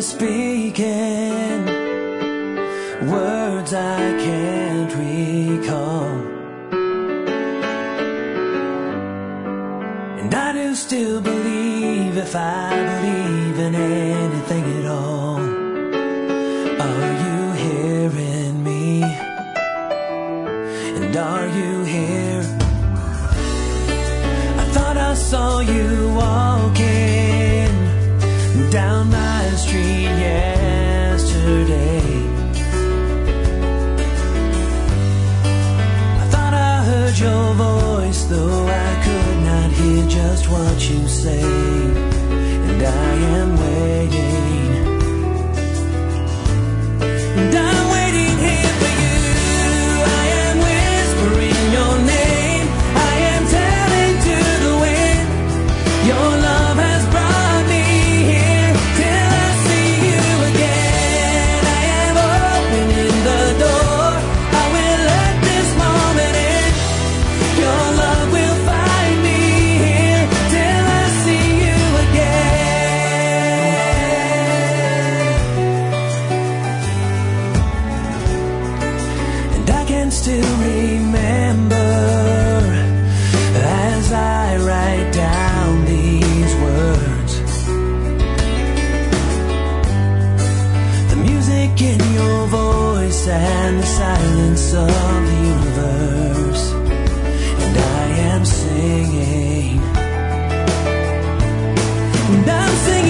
speaking words I can't recall, and I do still believe, if I believe in anything at all. Are you hearing me? And are you here? I thought I saw you walking down my street yesterday. I thought I heard your voice, though I could not hear just what you say. And I am waiting, and I'm waiting here for you. I am whispering your name, I am telling to the wind, your love has brought me here till I see you again. I am opening the door, I will let this moment in. Your love will find me here till I see you again. And I can still remember as I write down these words, the music in your voice and the silence of the universe. And I am singing, and I'm singing.